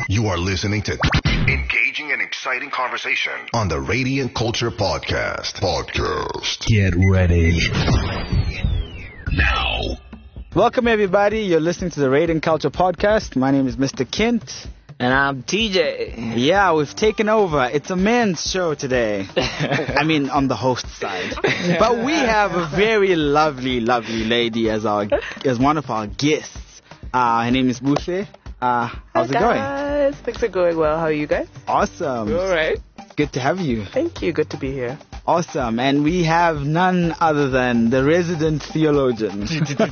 You are listening to engaging and exciting conversation on the Radiant Culture Podcast. Get ready. Now. Welcome, everybody. You're listening to the Radiant Culture Podcast. My name is Mr. Kent. And I'm TJ. Yeah, we've taken over. It's a men's show today. I mean, on the host side. But we have a very lovely, lovely lady as one of our guests. Her name is Buhle. How's it going? Things are going well. How are you guys? Awesome. All right. Good to have you. Thank you. Good to be here. Awesome. And we have none other than the resident theologian.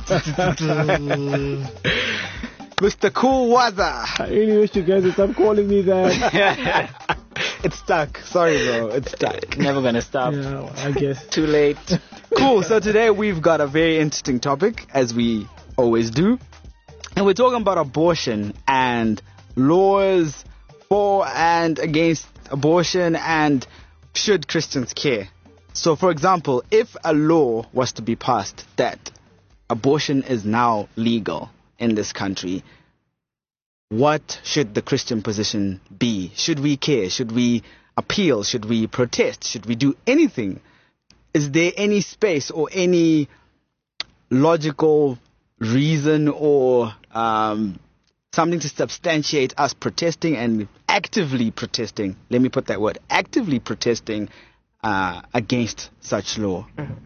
Mr. Cool Waza. I really wish you guys would stop calling me that. It's stuck. Sorry, bro. It's stuck. Never gonna stop. Yeah, I guess. Too late. Cool. So today we've got a very interesting topic, as we always do. And we're talking about abortion and laws for and against abortion and should Christians care. So, for example, if a law was to be passed that abortion is now legal in this country, what should the Christian position be? Should we care? Should we appeal? Should we protest? Should we do anything? Is there any space or any logical reason or something to substantiate us protesting and actively protesting? Let me put that word, actively protesting against such law.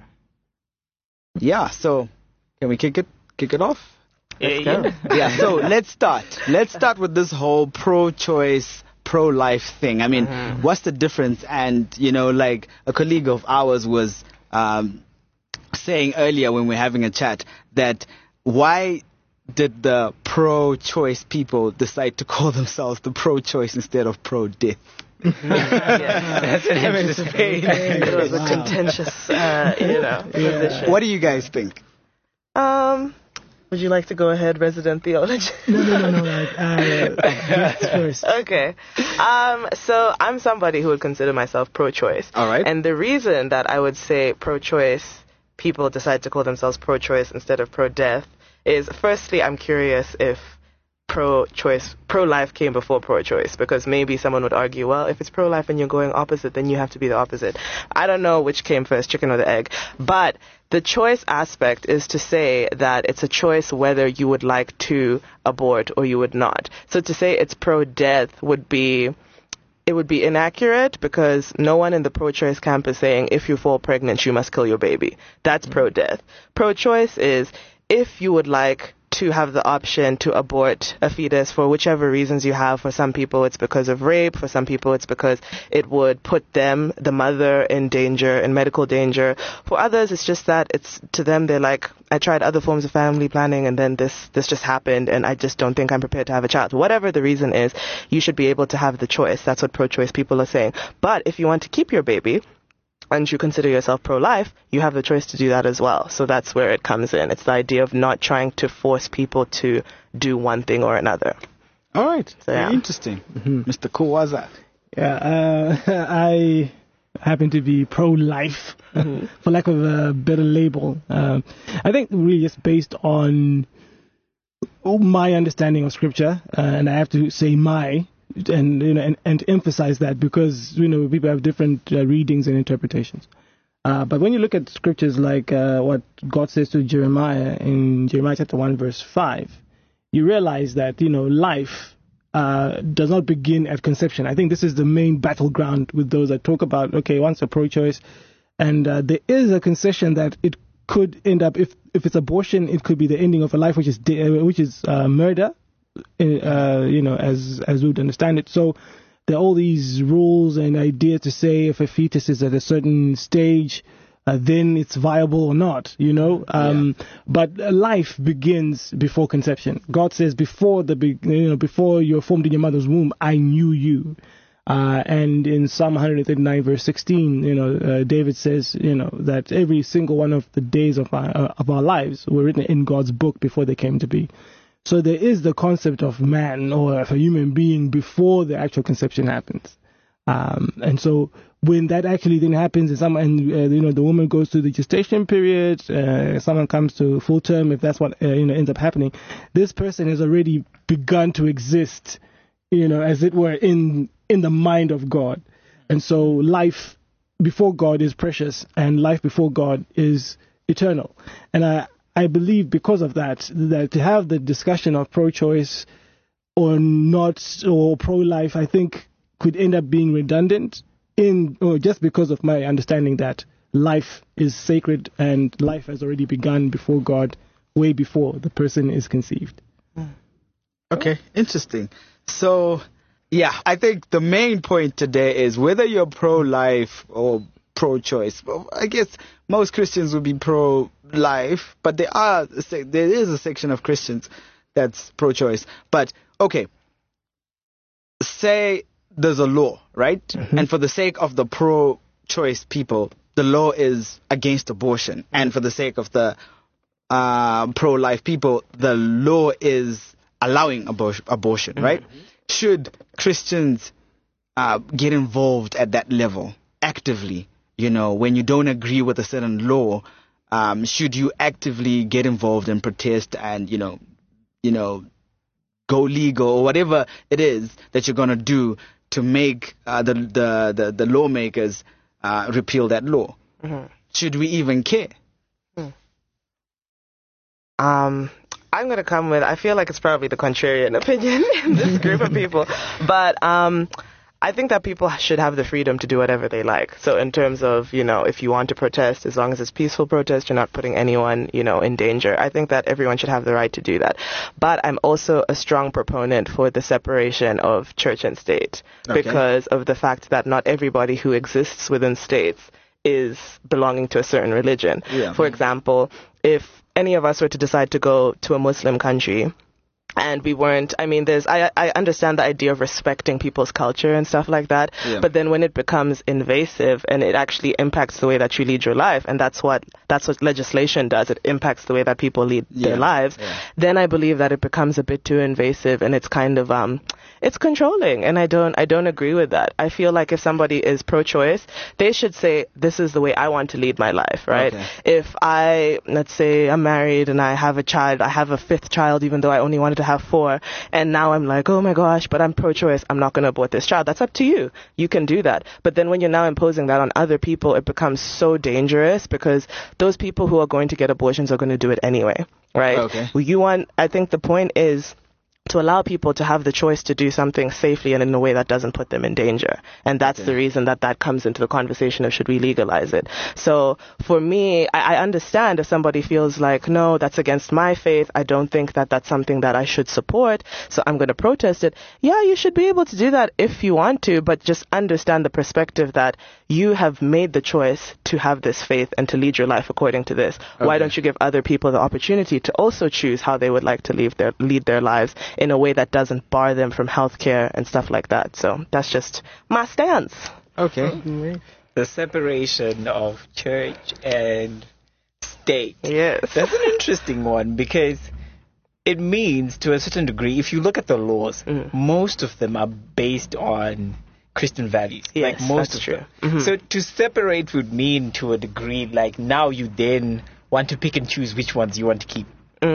Yeah, so can we kick it off? Yeah, so let's start. Let's start with this whole pro-choice, pro-life thing. I mean, what's the difference? And, you know, like a colleague of ours was saying earlier when we were having a chat that why did the pro-choice people decide to call themselves the pro-choice instead of pro-death? That's an interesting. It was a contentious, position. What do you guys think? Would you like to go ahead, resident theologian? No. First. Okay. So I'm somebody who would consider myself pro-choice. All right. And the reason that I would say pro-choice people decide to call themselves pro-choice instead of pro-death is, firstly, I'm curious if pro-life came before pro-choice, because maybe someone would argue, well, if it's pro-life and you're going opposite, then you have to be the opposite. I don't know which came first, chicken or the egg, but the choice aspect is to say that it's a choice whether you would like to abort or you would not. So to say it's pro-death would be inaccurate, because no one in the pro-choice camp is saying if you fall pregnant, you must kill your baby. That's pro-death. Pro-choice is if you would like to have the option to abort a fetus for whichever reasons you have. For some people, it's because of rape. For some people, it's because it would put them, the mother, in danger, in medical danger. For others, it's just that it's to them, they're like, I tried other forms of family planning and then this just happened and I just don't think I'm prepared to have a child. Whatever the reason is, you should be able to have the choice. That's what pro-choice people are saying. But if you want to keep your baby, and you consider yourself pro-life, you have the choice to do that as well. So that's where it comes in. It's the idea of not trying to force people to do one thing or another. All right. So, Very interesting. Mr. Kuwaza. Yeah, I happen to be pro-life, for lack of a better label. I think really it's based on my understanding of Scripture, and I have to say and emphasize that, because people have different readings and interpretations. But when you look at scriptures like what God says to Jeremiah in Jeremiah chapter 1 verse 5, you realize that life does not begin at conception. I think this is the main battleground with those that talk about, once a pro-choice, and there is a concession that it could end up, if it's abortion, it could be the ending of a life, which is murder. As we would understand it. So there are all these rules and ideas to say if a fetus is at a certain stage, then it's viable or not, But life begins before conception. God says before before you're formed in your mother's womb, I knew you. And in Psalm 139 verse 16, David says, that every single one of the days of our lives were written in God's book before they came to be. So there is the concept of man or of a human being before the actual conception happens. And so when that actually then happens, and the woman goes through the gestation period, someone comes to full term, if that's what ends up happening, this person has already begun to exist as it were, in the mind of God. And so life before God is precious, and life before God is eternal. And I believe because of that to have the discussion of pro-choice or not, or pro-life, I think could end up being redundant just because of my understanding that life is sacred and life has already begun before God, way before the person is conceived. Okay, interesting. So, yeah, I think the main point today is whether you're pro-life or pro-choice. Well, I guess most Christians would be pro-life, but there is a section of Christians that's pro-choice. But, okay, say there's a law, right? Mm-hmm. And for the sake of the pro-choice people, the law is against abortion. And for the sake of the pro-life people, the law is allowing abortion, right? Mm-hmm. Should Christians get involved at that level actively? When you don't agree with a certain law, should you actively get involved and protest and go legal or whatever it is that you're gonna do to make the lawmakers repeal that law? Mm-hmm. Should we even care? I'm going to come with, I feel like it's probably the contrarian opinion in this group of people, but I think that people should have the freedom to do whatever they like. So in terms of, if you want to protest, as long as it's peaceful protest, you're not putting anyone, in danger. I think that everyone should have the right to do that. But I'm also a strong proponent for the separation of church and state, because of the fact that not everybody who exists within states is belonging to a certain religion. Yeah. For example, if any of us were to decide to go to a Muslim country and we weren't, I understand the idea of respecting people's culture and stuff like that, but then when it becomes invasive and it actually impacts the way that you lead your life, and that's what legislation does, it impacts the way that people lead their lives, then I believe that it becomes a bit too invasive and it's kind of, it's controlling, and I don't agree with that. I feel like if somebody is pro-choice, they should say, this is the way I want to lead my life, right? Okay. If let's say I'm married and I have a child, I have a fifth child even though I only wanted to have 4, and now I'm like, oh my gosh, but I'm pro-choice, I'm not going to abort this child. That's up to you. You can do that. But then when you're now imposing that on other people, it becomes so dangerous, because those people who are going to get abortions are going to do it anyway, right? Okay. I think the point is to allow people to have the choice to do something safely and in a way that doesn't put them in danger. And that's the reason that comes into the conversation of should we legalize it. So for me, I understand if somebody feels like, no, that's against my faith, I don't think that that's something that I should support, so I'm going to protest it. Yeah, you should be able to do that if you want to, but just understand the perspective that you have made the choice to have this faith and to lead your life according to this. Okay. Why don't you give other people the opportunity to also choose how they would like to lead their lives in a way that doesn't bar them from healthcare and stuff like that. So that's just my stance. Okay. The separation of church and state. Yes. That's an interesting one, because it means, to a certain degree, if you look at the laws, most of them are based on Christian values. Yes, like most that's of true. them. Mm-hmm. So to separate would mean, to a degree, like now you then want to pick and choose which ones you want to keep.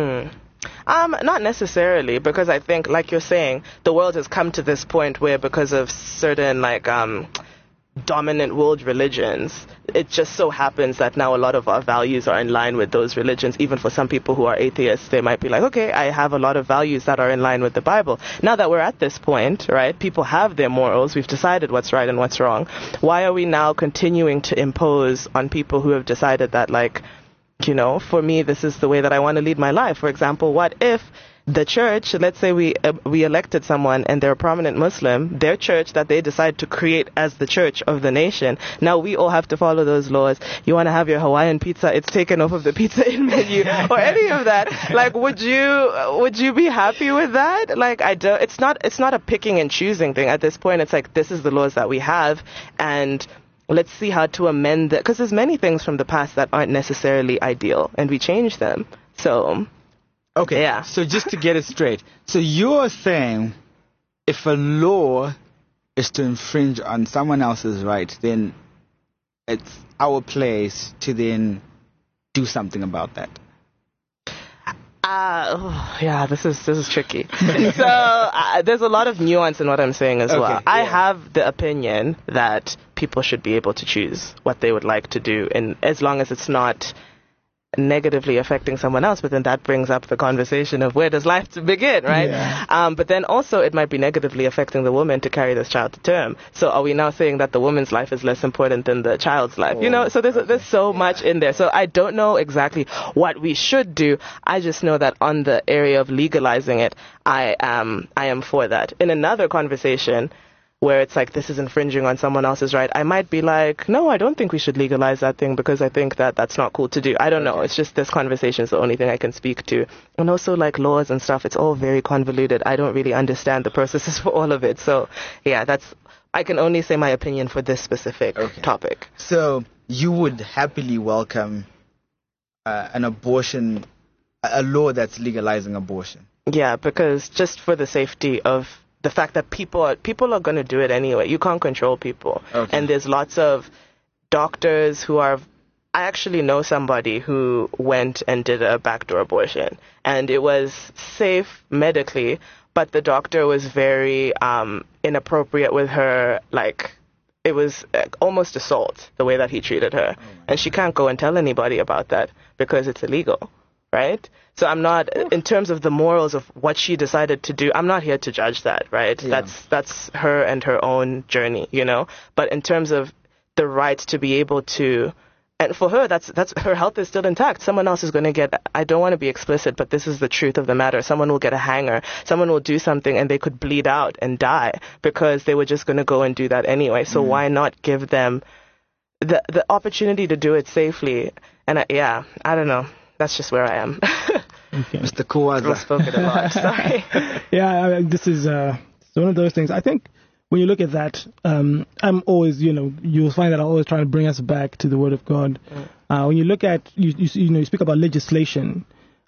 Not necessarily, because I think, like you're saying, the world has come to this point where, because of certain dominant world religions, it just so happens that now a lot of our values are in line with those religions. Even for some people who are atheists, they might be like, okay, I have a lot of values that are in line with the Bible. Now that we're at this point, right, people have their morals, we've decided what's right and what's wrong. Why are we now continuing to impose on people who have decided that, for me, this is the way that I want to lead my life? For example, what if the church, let's say we elected someone and they're a prominent Muslim, their church that they decide to create as the church of the nation, now we all have to follow those laws. You want to have your Hawaiian pizza, it's taken off of the Pizza Inn menu, or any of that. Would you be happy with that? It's not a picking and choosing thing. At this point, it's like, this is the laws that we have, and let's see how to amend that, because there's many things from the past that aren't necessarily ideal, and we change them. So, okay, yeah. So just to get it straight, so you're saying if a law is to infringe on someone else's right, then it's our place to then do something about that. This is tricky. So there's a lot of nuance in what I'm saying as well. I have the opinion that people should be able to choose what they would like to do, and as long as it's not negatively affecting someone else. But then that brings up the conversation of where does life begin, right? Yeah. But then also it might be negatively affecting the woman to carry this child to term. So are we now saying that the woman's life is less important than the child's life? So there's so much in there. So I don't know exactly what we should do. I just know that on the area of legalizing it, I am for that. In another conversation where it's like this is infringing on someone else's right, I might be like, no, I don't think we should legalize that thing because I think that that's not cool to do. I don't know. It's just this conversation is the only thing I can speak to. And also like laws and stuff, it's all very convoluted. I don't really understand the processes for all of it. So yeah, I can only say my opinion for this specific topic. So you would happily welcome an abortion, a law that's legalizing abortion? Yeah, because just for the safety of the fact that people are going to do it anyway. You can't control people. And there's lots of doctors who are... I actually know somebody who went and did a backdoor abortion. And it was safe medically, but the doctor was very inappropriate with her. Like, it was almost assault, the way that he treated her. And she can't go and tell anybody about that because it's illegal, right? So I'm not, in terms of the morals of what she decided to do, I'm not here to judge that, right? Yeah. That's her and her own journey, But in terms of the right to be able to, and for her, that's her health is still intact. Someone else is going to get, I don't want to be explicit, but this is the truth of the matter. Someone will get a hanger. Someone will do something and they could bleed out and die because they were just going to go and do that anyway. So why not give them the opportunity to do it safely? And I don't know. That's just where I am. Okay. Mr. Kuwaza. I've spoken a lot, sorry. This is one of those things. I think when you look at that, I'm always, you'll find that I'm always trying to bring us back to the Word of God. When you look at, you speak about legislation,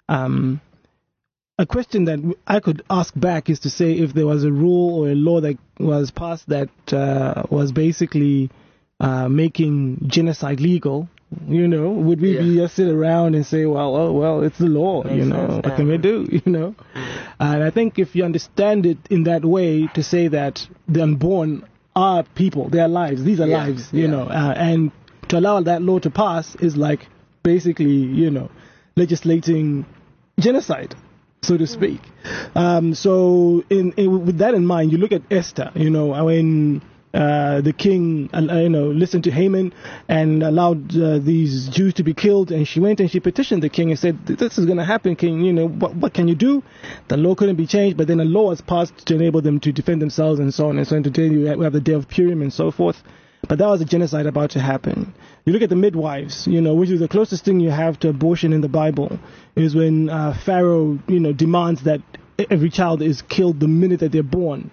a question that I could ask back is to say if there was a rule or a law that was passed that was basically making genocide legal, would we just sit around and say, well, it's the law, what can we do, And I think if you understand it in that way, to say that the unborn are people, they are lives, these are lives, and to allow that law to pass is like basically, legislating genocide, so to speak. So with that in mind, you look at Esther, when the king, listened to Haman and allowed these Jews to be killed, and she went and she petitioned the king and said, this is going to happen, king, what can you do? The law couldn't be changed, but then a law was passed to enable them to defend themselves and so on and so on. Today we have the Day of Purim and so forth. But that was a genocide about to happen. You look at the midwives, which is the closest thing you have to abortion in the Bible, is when Pharaoh, demands that every child is killed the minute that they're born.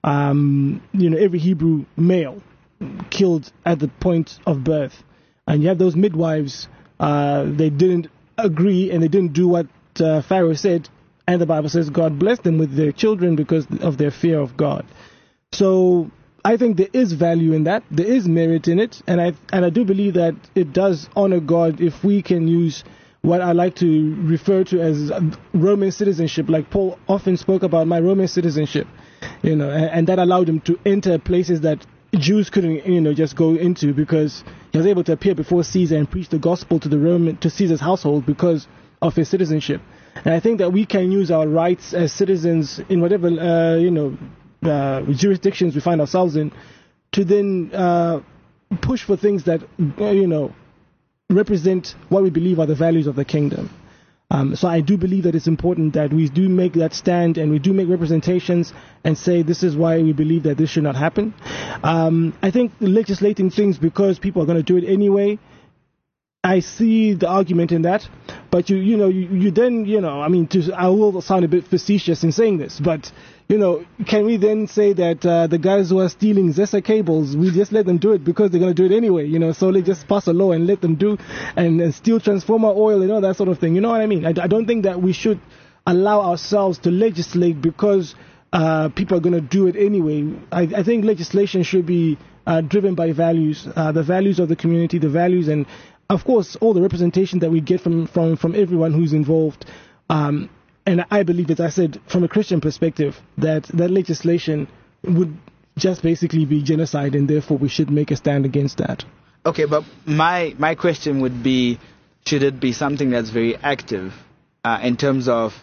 Every Hebrew male killed at the point of birth. And you have those midwives, they didn't agree and they didn't do what Pharaoh said. And the Bible says God blessed them with their children because of their fear of God. So I think there is value in that. There is merit in it. And I do believe that it does honor God if we can use what I like to refer to as Roman citizenship. Like Paul often spoke about my Roman citizenship. And that allowed him to enter places that Jews couldn't, just go into, because he was able to appear before Caesar and preach the gospel to Caesar's household because of his citizenship. And I think that we can use our rights as citizens in whatever, jurisdictions we find ourselves in, to then push for things that, represent what we believe are the values of the kingdom. So I do believe that it's important that we do make that stand and we do make representations and say this is why we believe that this should not happen. I think legislating things because people are going to do it anyway, I see the argument in that. But you then, I will sound a bit facetious in saying this, but can we then say that the guys who are stealing Zesa cables, we just let them do it because they're going to do it anyway, so let's just pass a law and let them do and steal transformer oil and all that sort of thing. You know what I mean? I don't think that we should allow ourselves to legislate because people are going to do it anyway. I think legislation should be driven by values, the values of the community, the values, and of course all the representation that we get from everyone who's involved. And I believe, as I said, from a Christian perspective, that legislation would just basically be genocide, and therefore we should make a stand against that. Okay, but my question would be, should it be something that's very active in terms of,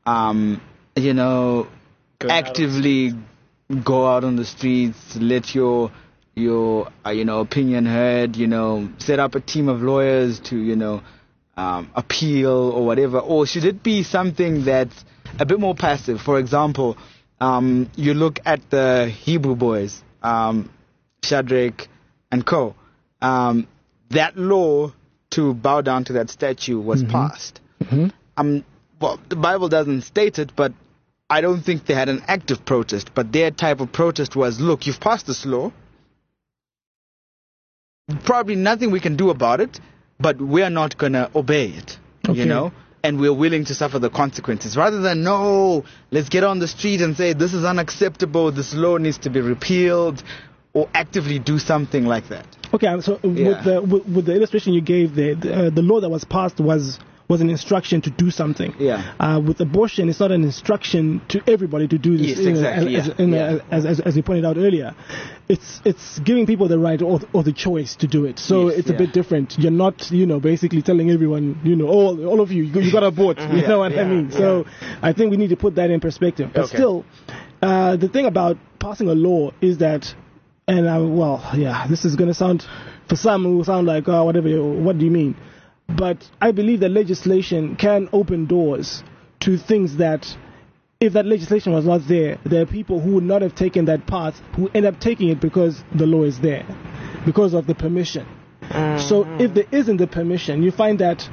actively go out on the streets, let your opinion heard, set up a team of lawyers to, appeal or whatever? Or should it be something that's a bit more passive? For example, you look at the Hebrew boys, Shadrach and Co. That law to bow down to that statue was passed. Well, the Bible doesn't state it, but I don't think they had an active protest. But their type of protest was, look, you've passed this law. Probably nothing we can do about it, but we're not going to obey it, and we're willing to suffer the consequences. Rather than, no, let's get on the street and say, this is unacceptable, this law needs to be repealed, or actively do something like that. Okay, so with the illustration you gave there, the law that was passed was an instruction to do something. Yeah. With abortion, it's not an instruction to everybody to do this. Yes, exactly. As you pointed out earlier, it's giving people the right or the choice to do it. So it's a bit different. You're not, basically telling everyone, all of you got to abort. You know what I mean? So I think we need to put that in perspective. But still, the thing about passing a law is that, this is going to sound, for some, it will sound like, whatever, what do you mean? But I believe that legislation can open doors to things that, if that legislation was not there, there are people who would not have taken that path who end up taking it because the law is there, because of the permission. So if there isn't the permission, you find that,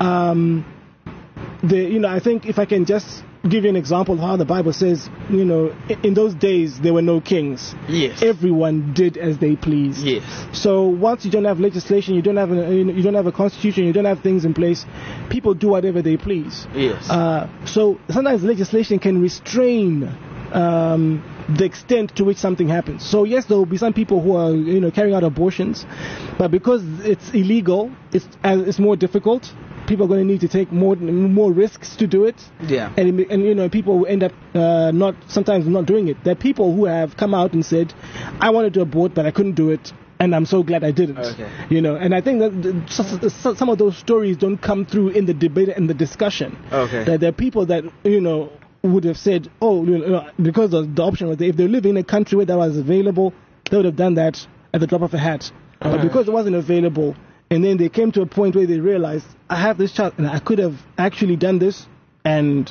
I think if I can just give you an example of how the Bible says, in those days there were no kings. Yes. Everyone did as they pleased. Yes. So once you don't have legislation, you don't have a constitution, you don't have things in place, people do whatever they please. Yes. So sometimes legislation can restrain the extent to which something happens. So yes, there will be some people who are carrying out abortions, but because it's illegal, it's more difficult. People are going to need to take more risks to do it. Yeah. And people will end up sometimes not doing it. There are people who have come out and said, I wanted to abort, but I couldn't do it, and I'm so glad I didn't. Okay. And I think that some of those stories don't come through in the debate and the discussion. Okay. That there are people that, would have said, because the option was there. If they live in a country where that was available, they would have done that at the drop of a hat. But because it wasn't available, and then they came to a point where they realized, I have this child, and I could have actually done this and,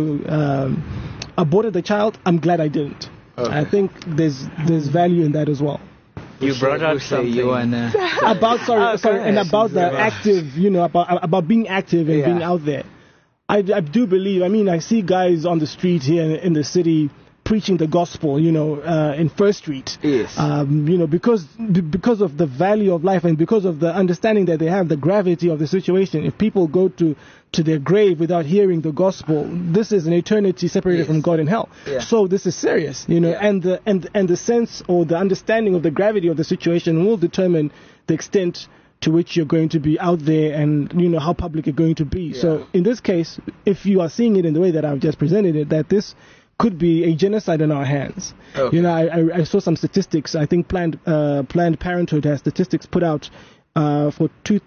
aborted the child. I'm glad I didn't. Okay. I think there's value in that as well. You brought up something about the active, about being active and being out there. I do believe. I see guys on the street here in the city preaching the gospel, in First Street. Yes. Because of the value of life and because of the understanding that they have, the gravity of the situation. If people go to their grave without hearing the gospel, this is an eternity separated from God in hell. Yeah. So this is serious, and the sense or the understanding of the gravity of the situation will determine the extent to which you're going to be out there and, how public you're going to be. Yeah. So in this case, if you are seeing it in the way that I've just presented it, that this could be a genocide in our hands. Okay. I saw some statistics. I think Planned Parenthood has statistics put out for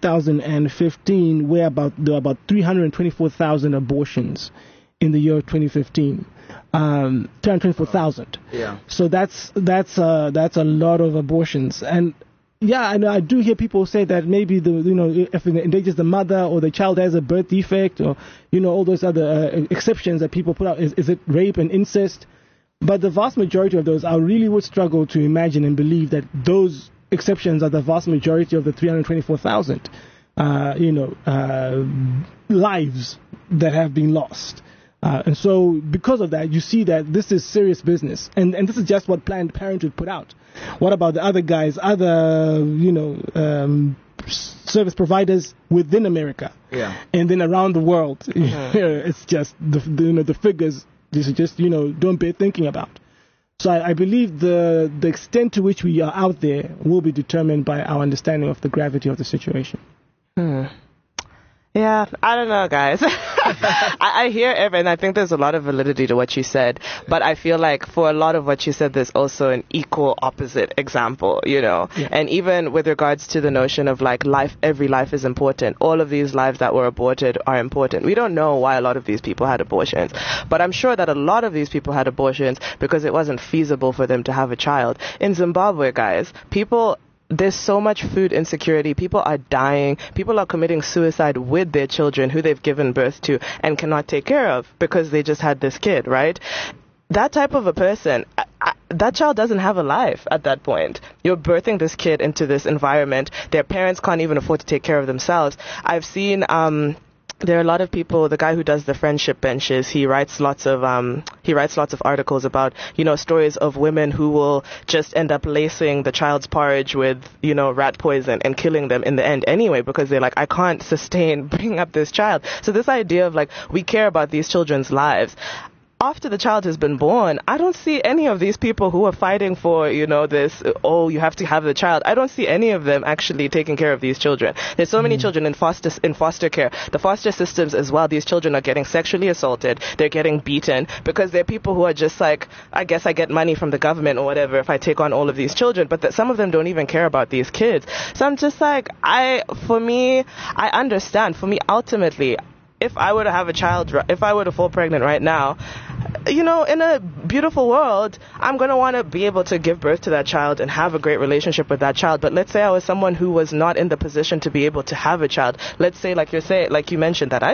2015, where there were about 324,000 abortions in the year 2015. 324,000. Yeah. So that's a lot of abortions. And yeah, I do hear people say that maybe if it endangers the mother or the child has a birth defect or all those other exceptions that people put out. Is it rape and incest? But the vast majority of those, I really would struggle to imagine and believe that those exceptions are the vast majority of the 324,000 lives that have been lost. And so because of that, you see that this is serious business. And this is just what Planned Parenthood put out. What about the other guys, service providers within America? Yeah. And then around the world, it's just the figures. This is just don't bear thinking about. So I believe the extent to which we are out there will be determined by our understanding of the gravity of the situation. Yeah, I don't know, guys. I hear and I think there's a lot of validity to what you said, but I feel like for a lot of what you said, there's also an equal opposite example, you know. Yeah. And even with regards to the notion of like life, every life is important. All of these lives that were aborted are important. We don't know why a lot of these people had abortions, but I'm sure that a lot of these people had abortions because it wasn't feasible for them to have a child. In Zimbabwe, guys, there's so much food insecurity. People are dying. People are committing suicide with their children who they've given birth to and cannot take care of because they just had this kid, right? That type of a person, that child doesn't have a life at that point. You're birthing this kid into this environment. Their parents can't even afford to take care of themselves. I've seen there are a lot of people, the guy who does the friendship benches, he writes lots of articles about, you know, stories of women who will just end up lacing the child's porridge with, you know, rat poison and killing them in the end anyway, because they're like, I can't sustain bringing up this child. So this idea of like, we care about these children's lives. After the child has been born, I don't see any of these people who are fighting for, you know, this, you have to have the child. I don't see any of them actually taking care of these children. There's so many children in foster care. The foster systems as well, these children are getting sexually assaulted. They're getting beaten because they're people who are just like, I guess I get money from the government or whatever if I take on all of these children, but some of them don't even care about these kids. So I'm just like, I understand. For me, ultimately, if I were to have a child, if I were to fall pregnant right now, you know, in a beautiful world, I'm going to want to be able to give birth to that child and have a great relationship with that child. But let's say I was someone who was not in the position to be able to have a child. Let's say, like you mentioned, that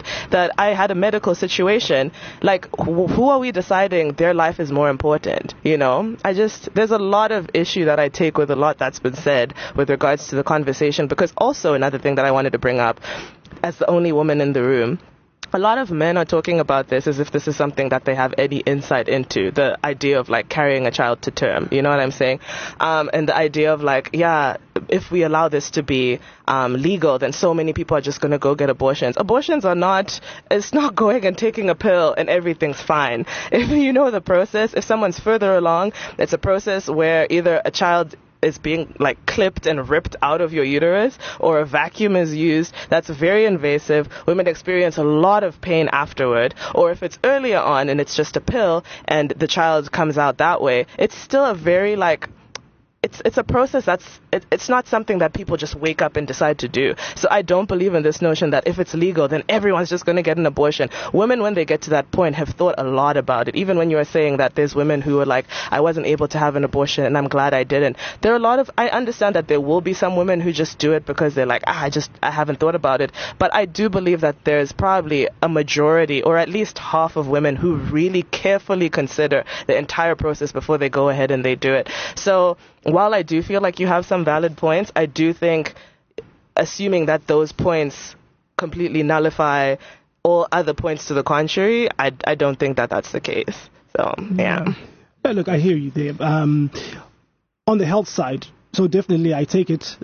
I had a medical situation. Like, who are we deciding their life is more important? You know, there's a lot of issue that I take with a lot that's been said with regards to the conversation, because also another thing that I wanted to bring up, as the only woman in the room, a lot of men are talking about this as if this is something that they have any insight into, the idea of like carrying a child to term, you know what I'm saying? And the idea of like, yeah, if we allow this to be legal, then so many people are just going to go get abortions. Abortions it's not going and taking a pill and everything's fine. If you know the process, if someone's further along, it's a process where either a child is being like clipped and ripped out of your uterus, or a vacuum is used that's very invasive. Women experience a lot of pain afterward. Or if it's earlier on and it's just a pill and the child comes out that way, it's still a very like, it's a process it's not something that people just wake up and decide to do. So I don't believe in this notion that if it's legal, then everyone's just going to get an abortion. Women, when they get to that point, have thought a lot about it. Even when you were saying that there's women who are like, I wasn't able to have an abortion and I'm glad I didn't. There are I understand that there will be some women who just do it because they're like, I haven't thought about it. But I do believe that there's probably a majority, or at least half of women, who really carefully consider the entire process before they go ahead and they do it. So while I do feel like you have some valid points, I do think assuming that those points completely nullify all other points to the contrary, I don't think that that's the case. So, yeah. Look, I hear you there. On the health side, so definitely I take it.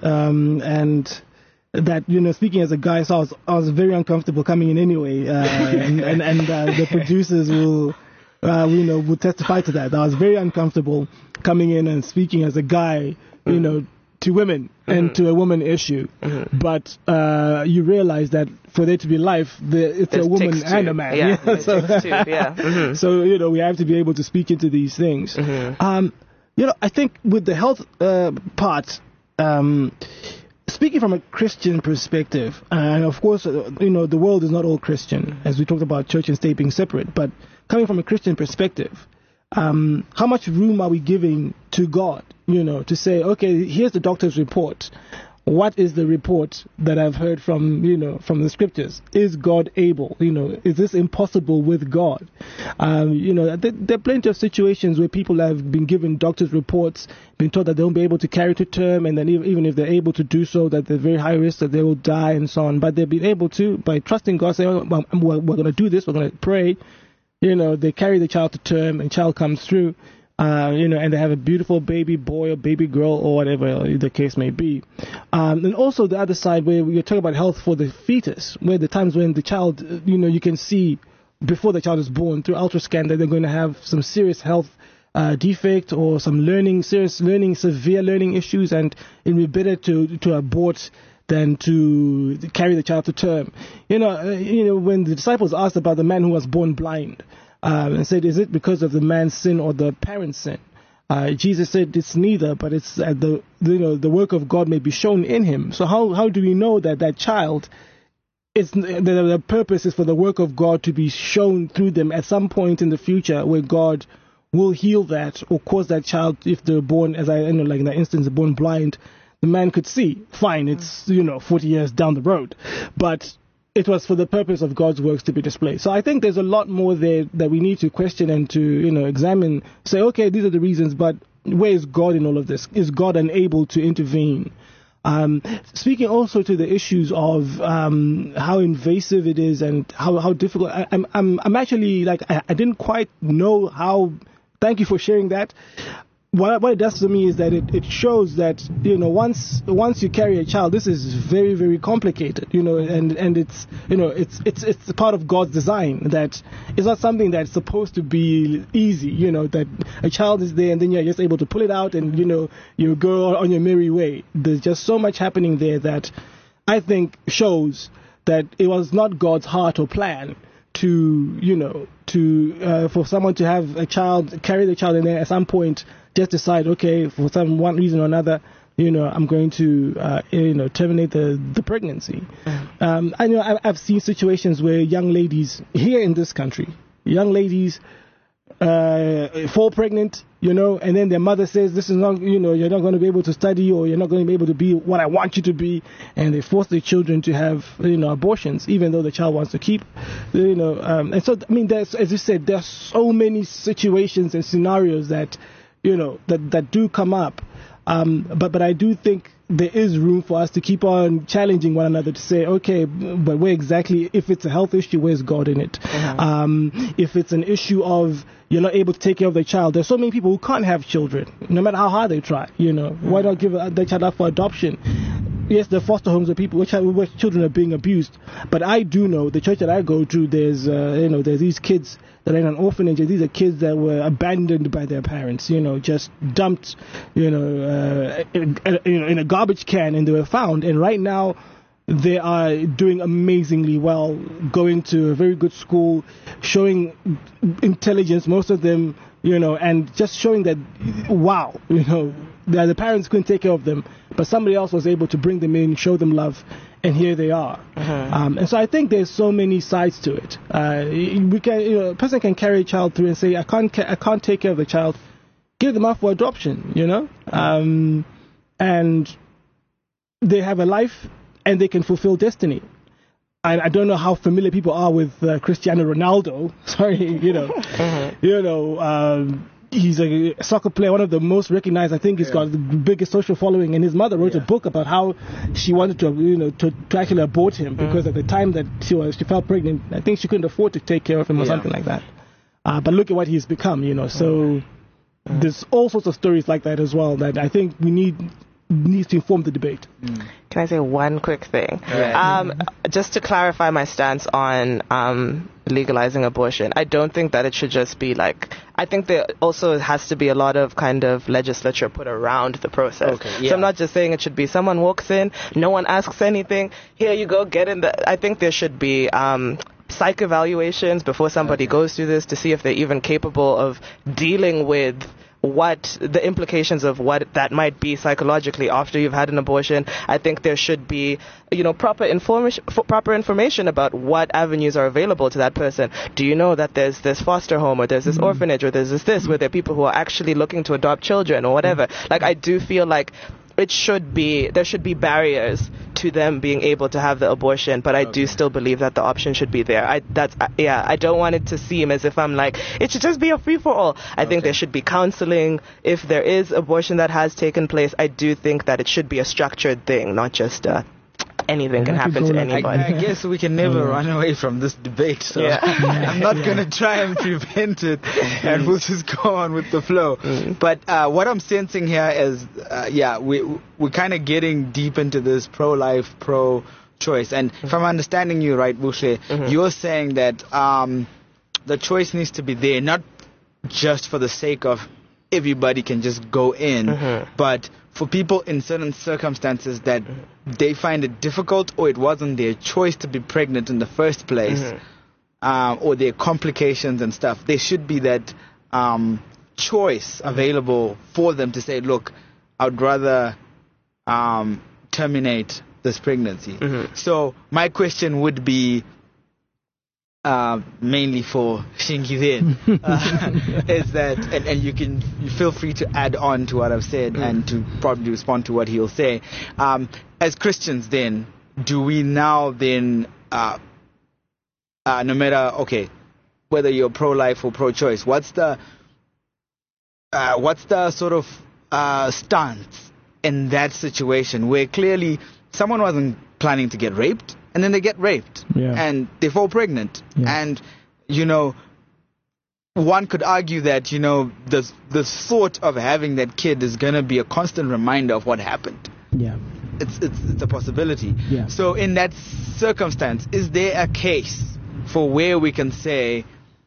And that, you know, speaking as a guy, so I was very uncomfortable coming in anyway. And the producers will testify to that. I was very uncomfortable coming in and speaking as a guy, you know, to women and to a woman issue. But you realize that for there to be life, it's a woman and a man. Yeah, so, so, you know, we have to be able to speak into these things. You know, I think with the health part, speaking from a Christian perspective, and of course, you know, the world is not all Christian, as we talked about church and state being separate, but coming from a Christian perspective, how much room are we giving to God, you know, to say, okay, here's the doctor's report. What is the report that I've heard from, you know, from the scriptures? Is God able? You know, is this impossible with God? You know, there are plenty of situations where people have been given doctor's reports, been told that they won't be able to carry to term, and then even if they're able to do so, that they're very high risk that they will die and so on. But they've been able to, by trusting God, say, well, we're going to do this, we're going to pray. You know, they carry the child to term and child comes through, you know, and they have a beautiful baby boy or baby girl or whatever the case may be. And also the other side where you're talking about health for the fetus, where the times when the child, you know, you can see before the child is born through ultrascan that they're going to have some serious health defect or some severe learning issues, and it would be better to abort than to carry the child to term. When the disciples asked about the man who was born blind, and said, is it because of the man's sin or the parent's sin? Jesus said it's neither, but it's the work of God may be shown in him. So how do we know that child, the purpose is for the work of God to be shown through them at some point in the future, where God will heal that or cause that child, if they're born, like in that instance, born blind, the man could see. Fine, it's 40 years down the road, but it was for the purpose of God's works to be displayed. So I think there's a lot more there that we need to question and to examine. Say, okay, these are the reasons, but where is God in all of this? Is God unable to intervene? Speaking also to the issues of how invasive it is and how difficult. I'm actually I didn't quite know how. Thank you for sharing that. What it does to me is that it shows that once you carry a child, this is very, very complicated, and it's part of God's design, that it's not something that's supposed to be easy, that a child is there and then you're just able to pull it out and you go on your merry way. There's just so much happening there that I think shows that it was not God's heart or plan for someone to have a child, carry the child, and then at some point just decide, okay, for one reason or another, I'm going to, terminate the pregnancy. I've seen situations where young ladies here in this country, fall pregnant, and then their mother says, this is not, you're not going to be able to study, or you're not going to be able to be what I want you to be, and they force their children to have, abortions, even though the child wants to keep, and so, there's, as you said, there's so many situations and scenarios that, that do come up, but I do think there is room for us to keep on challenging one another to say, okay, but where exactly, if it's a health issue, where's God in it? If it's an issue of you're not able to take care of the child, there's so many people who can't have children, no matter how hard they try, why not give the child up for adoption? Yes, the foster homes are people where children are being abused, but I do know the church that I go to, there's these kids that are in an orphanage, and these are kids that were abandoned by their parents, just dumped, in a garbage can, and they were found, and right now they are doing amazingly well, going to a very good school, showing intelligence, most of them, and just showing that, wow, that the parents couldn't take care of them, but somebody else was able to bring them in, show them love, and here they are. And so I think there's so many sides to it. We can, a person can carry a child through and say, I can't take care of the child, give them up for adoption, and they have a life and they can fulfill destiny. I don't know how familiar people are with Cristiano Ronaldo. Sorry, he's a soccer player, one of the most recognized. I think he's got the biggest social following, and his mother wrote a book about how she wanted to actually abort him because at the time that she fell pregnant, I think she couldn't afford to take care of him or something like that. But look at what he's become, so there's all sorts of stories like that as well that I think we needs to inform the debate. Can I say one quick thing? Just to clarify my stance on legalizing abortion, I don't think that it should just be I think there also has to be a lot of kind of legislature put around the process. So I'm not just saying it should be someone walks in, no one asks anything, here you go, get in I think there should be psych evaluations before somebody goes through this to see if they're even capable of dealing with what the implications of what that might be psychologically after you've had an abortion. I think there should be, proper information about what avenues are available to that person. Do you know that there's this foster home, or there's this orphanage, or there's this where there are people who are actually looking to adopt children or whatever? I do feel like there should be barriers to them being able to have the abortion, but I do still believe that the option should be there. I don't want it to seem as if I'm it should just be a free-for-all. I think there should be counseling. If there is abortion that has taken place, I do think that it should be a structured thing, not just anything can happen to anybody. I guess we can never run away from this debate, so I'm not going to try and prevent it, and we'll just go on with the flow. But what I'm sensing here is, we're kind of getting deep into this pro-life, pro-choice. And if I'm understanding you right, Bushe, you're saying that the choice needs to be there, not just for the sake of everybody can just go in. But for people in certain circumstances that they find it difficult, or it wasn't their choice to be pregnant in the first place, or their complications and stuff, there should be that choice available for them to say, look, I'd rather terminate this pregnancy. So my question would be, mainly for Shingi then, is that, and you feel free to add on to what I've said and to probably respond to what he'll say. As Christians then, do we now then, no matter, whether you're pro-life or pro-choice, what's the sort of stance in that situation where clearly someone wasn't planning to get raped, and then they get raped, and they fall pregnant, and one could argue that the thought of having that kid is gonna be a constant reminder of what happened. It's a possibility. So in that circumstance, is there a case for where we can say,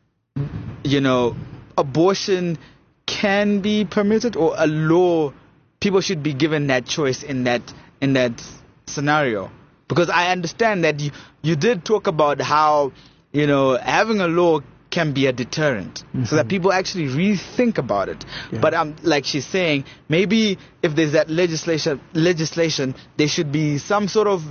abortion can be permitted, or a law, people should be given that choice in that scenario? Because I understand that you did talk about how, having a law can be a deterrent, so that people actually rethink about it. But like she's saying, maybe if there's that legislation, there should be some sort of,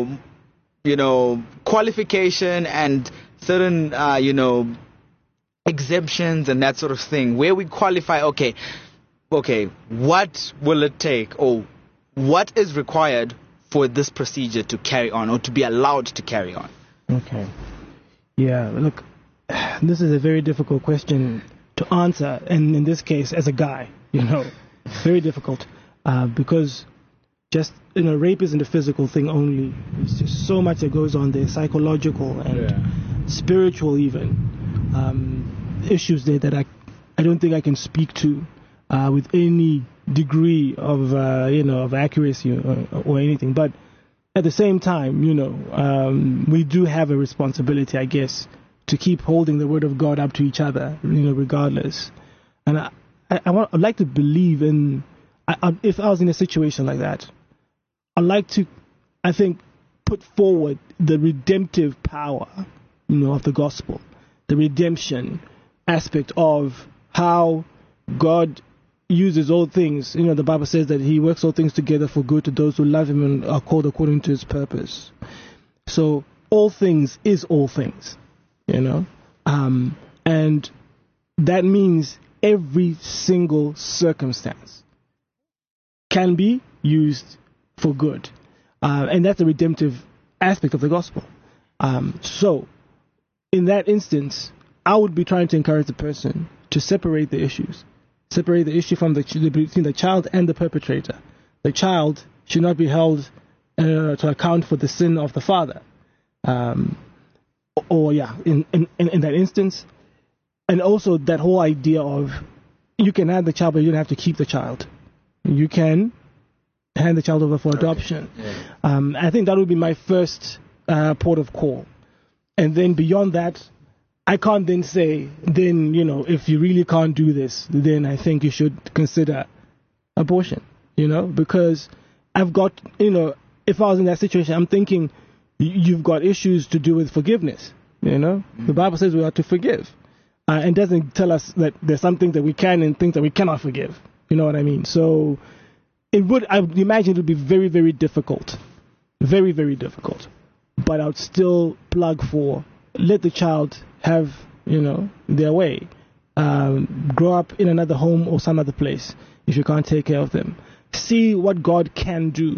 qualification and certain, exemptions and that sort of thing, where we qualify, okay, what will it take, or what is required for this procedure to carry on, or to be allowed to carry on? Look, this is a very difficult question to answer, and in this case, as a guy, very difficult, because just, rape isn't a physical thing only. There's just so much that goes on there, psychological and spiritual even. Issues there that I don't think I can speak to with any degree of of accuracy or anything. But at the same time, we do have a responsibility, I guess, to keep holding the word of God up to each other, regardless. And I'd like to believe in, if I was in a situation like that, I'd like to, I think, put forward the redemptive power, of the gospel, the redemption aspect of how God uses all things. The Bible says that he works all things together for good to those who love him and are called according to his purpose. So all things is all things, and that means every single circumstance can be used for good, and that's the redemptive aspect of the gospel. So in that instance, I would be trying to encourage the person to separate the issues. Separate the issue from between the child and the perpetrator. The child should not be held to account for the sin of the father. In that instance. And also that whole idea of, you can have the child, but you don't have to keep the child. You can hand the child over for adoption. I think that would be my first port of call. And then beyond that, I can't then say, if you really can't do this, then I think you should consider abortion, because I've got, if I was in that situation, I'm thinking you've got issues to do with forgiveness, The Bible says we are to forgive, and doesn't tell us that there's some things that we can and things that we cannot forgive, you know what I mean? So I would imagine it would be very, very difficult, very, very difficult, but I would still plug for, let the child have, their way. Grow up in another home or some other place if you can't take care of them. See what God can do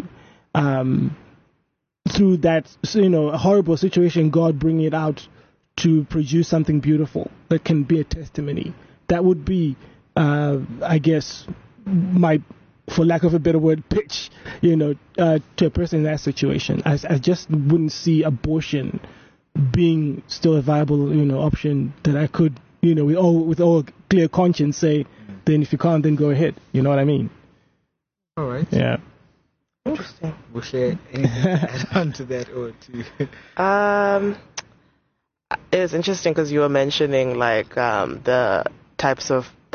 through that, a horrible situation, God bring it out to produce something beautiful that can be a testimony. That would be, I guess, my, for lack of a better word, pitch, to a person in that situation. I just wouldn't see abortion being still a viable, option that I could, with all clear conscience say, then if you can't, then go ahead. You know what I mean? All right. Yeah. Interesting. We'll share anything to add on to that or to... It's interesting because you were mentioning the types of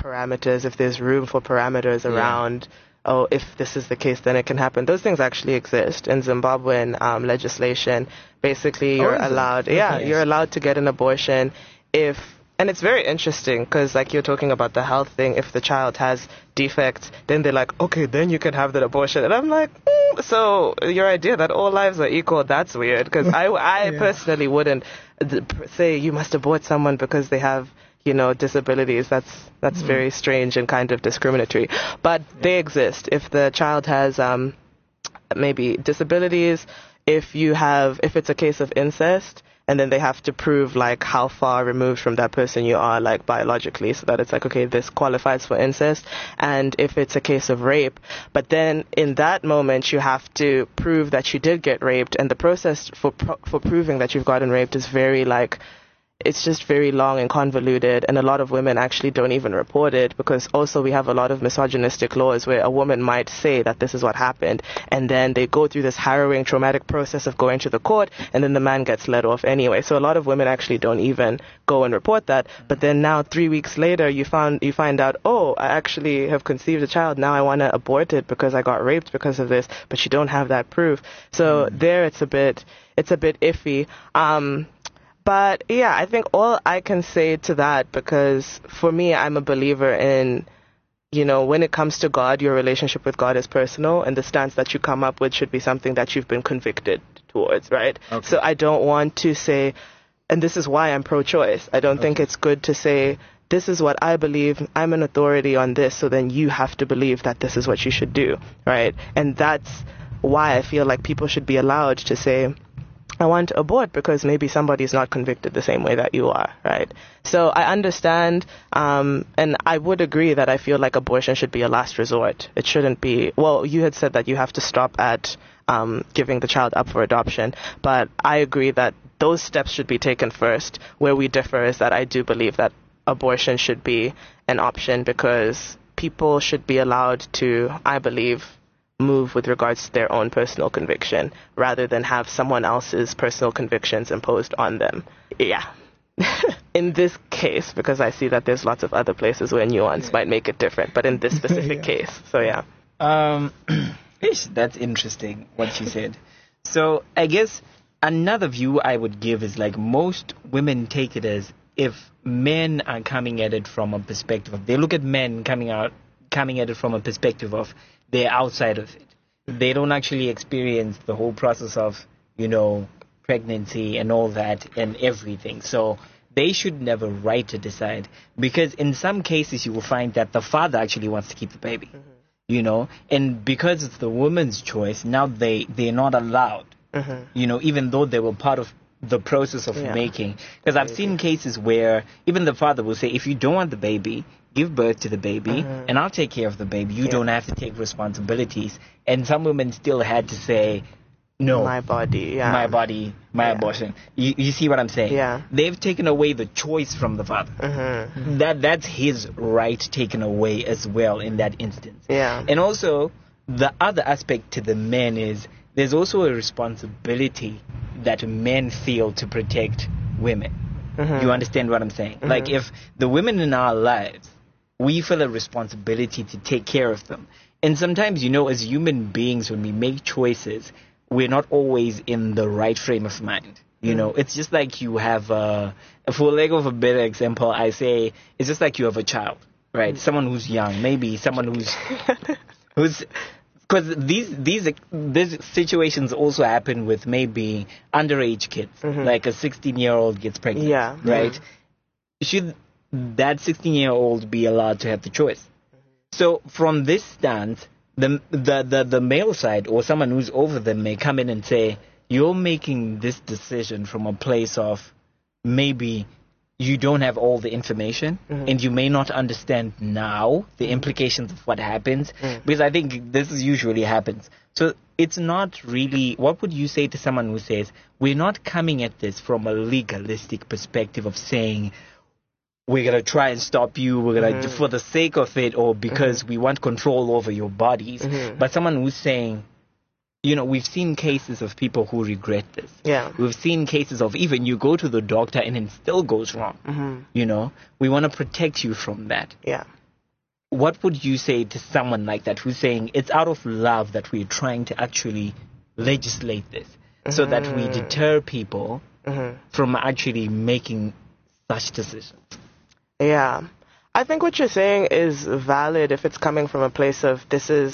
parameters, if there's room for parameters around, oh, if this is the case, then it can happen. Those things actually exist in Zimbabwean legislation. Basically, you're allowed, you're allowed to get an abortion if, and it's very interesting because, like, you're talking about the health thing. If the child has defects, then they're like, okay, then you can have that abortion. And I'm like, so your idea that all lives are equal, that's weird. Because I personally wouldn't say you must abort someone because they have, disabilities. That's very strange and kind of discriminatory. But they exist. If the child has maybe disabilities, if it's a case of incest, and then they have to prove like how far removed from that person you are, like biologically, so that it's like, okay, this qualifies for incest. And if it's a case of rape, but then in that moment you have to prove that you did get raped, and the process for proving that you've gotten raped is very it's just very long and convoluted, and a lot of women actually don't even report it, because also we have a lot of misogynistic laws where a woman might say that this is what happened, and then they go through this harrowing, traumatic process of going to the court, and then the man gets let off anyway. So a lot of women actually don't even go and report that. But then now 3 weeks later, you find out, oh, I actually have conceived a child. Now I want to abort it because I got raped because of this, but you don't have that proof. So there it's a bit iffy. But yeah, I think all I can say to that, because for me, I'm a believer in, when it comes to God, your relationship with God is personal, and the stance that you come up with should be something that you've been convicted towards, right? Okay. So I don't want to say, and this is why I'm pro-choice. I don't think it's good to say, this is what I believe, I'm an authority on this, so then you have to believe that this is what you should do, right? And that's why I feel like people should be allowed to say, I want to abort because maybe somebody's not convicted the same way that you are, right? So I understand, and I would agree that I feel like abortion should be a last resort. It shouldn't be, well, you had said that you have to stop at giving the child up for adoption, but I agree that those steps should be taken first. Where we differ is that I do believe that abortion should be an option, because people should be allowed to, I believe, move with regards to their own personal conviction rather than have someone else's personal convictions imposed on them. Yeah. In this case, because I see that there's lots of other places where nuance might make it different, but in this specific case, so yeah. That's interesting what she said. So I guess another view I would give is like most women take it as if men are coming at it from a perspective of, they look at men coming at it from a perspective of they're outside of it. They don't actually experience the whole process of, pregnancy and all that and everything. So they should never right to decide, because in some cases you will find that the father actually wants to keep the baby, and because it's the woman's choice, now they're not allowed, even though they were part of the process of making. Because I've seen cases where even the father will say, if you don't want the baby, give birth to the baby, and I'll take care of the baby. You don't have to take responsibilities. And some women still had to say, no. My body, my abortion. You see what I'm saying? Yeah. They've taken away the choice from the father. That's his right taken away as well in that instance. Yeah. And also, the other aspect to the men is there's also a responsibility that men feel to protect women. You understand what I'm saying? Like, if the women in our lives, we feel a responsibility to take care of them. And sometimes, as human beings, when we make choices, we're not always in the right frame of mind. It's just like you have for lack of a better example, I say, it's just like you have a child, right? Someone who's young, maybe someone who's because these situations also happen with maybe underage kids, like a 16-year-old gets pregnant, right? Should that 16-year-old be allowed to have the choice? So from this stance, the male side or someone who's over them may come in and say, you're making this decision from a place of maybe you don't have all the information and you may not understand now the implications of what happens, because I think this usually happens. So it's not really, what would you say to someone who says, we're not coming at this from a legalistic perspective of saying, we're going to try and stop you, we're going to, for the sake of it, or because we want control over your bodies. But someone who's saying, we've seen cases of people who regret this. Yeah. We've seen cases of even you go to the doctor and it still goes wrong. We want to protect you from that. Yeah. what would you say to someone like that who's saying it's out of love that we're trying to actually legislate this so that we deter people from actually making such decisions? Yeah. I think what you're saying is valid if it's coming from a place of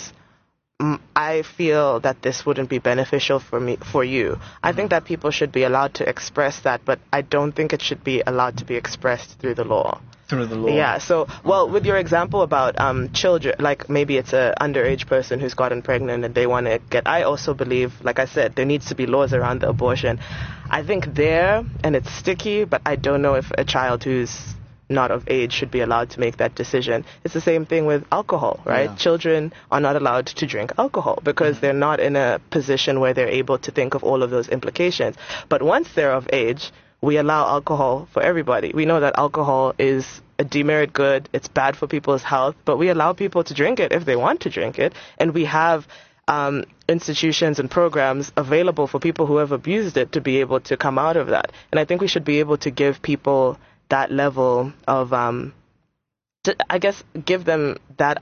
I feel that this wouldn't be beneficial for you. I think that people should be allowed to express that, but I don't think it should be allowed to be expressed through the law. Through the law. Yeah. So, with your example about children, like maybe it's an underage person who's gotten pregnant and they want to get. I also believe, like I said, there needs to be laws around the abortion. I think and it's sticky, but I don't know if a child who's not of age should be allowed to make that decision. It's the same thing with alcohol, right? Yeah. Children are not allowed to drink alcohol because they're not in a position where they're able to think of all of those implications. But once they're of age, we allow alcohol for everybody. We know that alcohol is a demerit good. It's bad for people's health, but we allow people to drink it if they want to drink it. And we have institutions and programs available for people who have abused it to be able to come out of that. And I think we should be able to give people that level of, give them that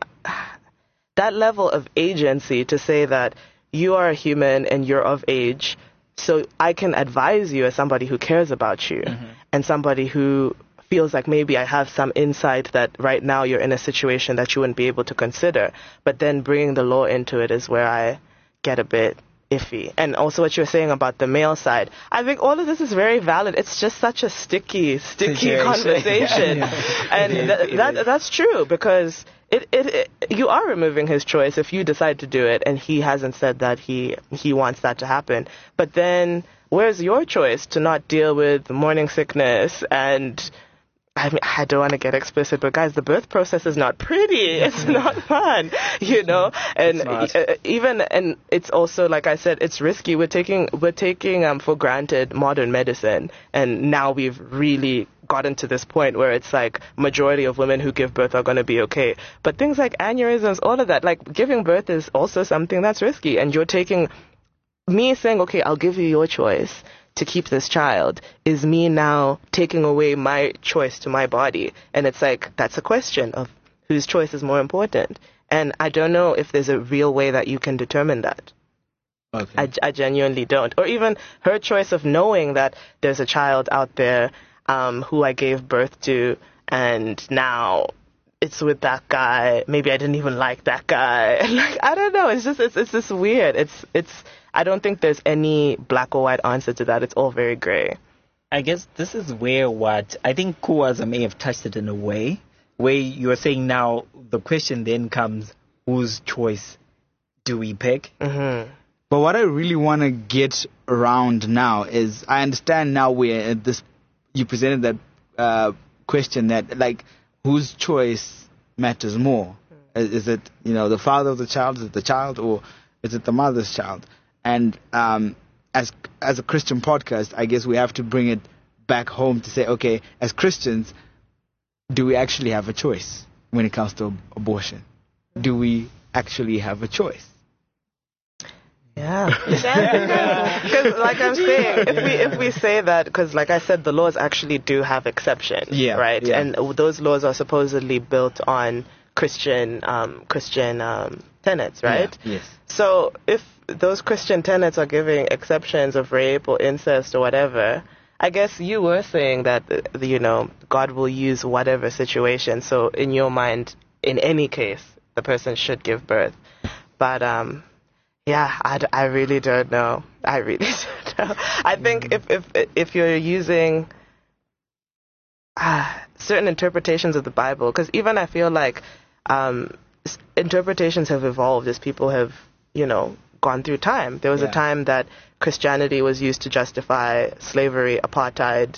level of agency to say that you are a human and you're of age, so I can advise you as somebody who cares about you and somebody who feels like maybe I have some insight that right now you're in a situation that you wouldn't be able to consider. But then bringing the law into it is where I get a bit iffy. And also what you're saying about the male side, I think all of this is very valid. It's just such a sticky conversation. And that's true, because you are removing his choice if you decide to do it and he hasn't said that he wants that to happen. But then where's your choice to not deal with morning sickness? And I mean, I don't want to get explicit, but guys, the birth process is not pretty. It's not fun, And and it's also, like I said, it's risky. We're taking for granted modern medicine, and now we've really gotten to this point where it's like majority of women who give birth are going to be okay. But things like aneurysms, all of that, like giving birth is also something that's risky. And you're taking me saying, okay, I'll give you your choice to keep this child, is me now taking away my choice to my body. And it's like, that's a question of whose choice is more important. And I don't know if there's a real way that you can determine that. Okay. I genuinely don't. Or even her choice of knowing that there's a child out there who I gave birth to, and now it's with that guy. Maybe I didn't even like that guy. Like, I don't know. It's just weird. It's I don't think there's any black or white answer to that. It's all very gray. I guess this is where I think Kuwaza may have touched it in a way, where you're saying now the question then comes, whose choice do we pick? Mm-hmm. But what I really want to get around now is, I understand now we're at this, you presented that question that, like, whose choice matters more? Is it, the father of the child? Is it the child, or is it the mother's child? And as a Christian podcast, I guess we have to bring it back home to say, okay, as Christians, do we actually have a choice when it comes to abortion? Do we actually have a choice? Yeah. Because like I'm saying, if we say that, because like I said, the laws actually do have exceptions, right? Yeah. And those laws are supposedly built on Christian tenets, right? Yeah. Yes. So if those Christian tenets are giving exceptions of rape or incest or whatever, I guess you were saying that, God will use whatever situation. So in your mind, in any case, the person should give birth. But, I really don't know. I really don't know. I think if you're using certain interpretations of the Bible, because even I feel like interpretations have evolved as people have, gone through time. There was a time that Christianity was used to justify slavery, apartheid,